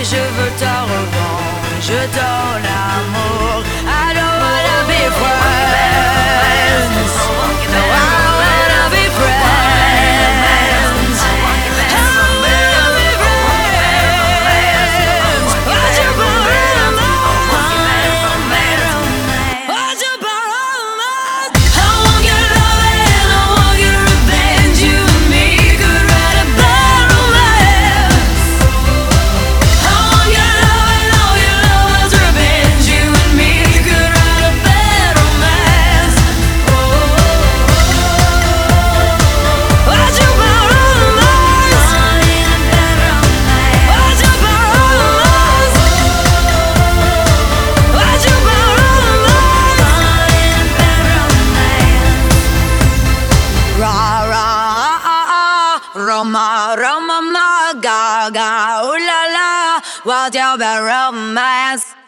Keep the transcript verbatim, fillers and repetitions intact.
je veux ta revanche, je donne l'amour. I don't wanna be friends. No, I wanna be friends. I wanna be friends. What's your problem? What's your problem? I want your love and I want your revenge. You and me could write a bad romance. I want your love and all your love's revenge. You and me could write a bad romance. What's your problem? What's your problem? What's your problem? Ra ra Roma Roma ma ga ga ooh la la, what's your bad romance?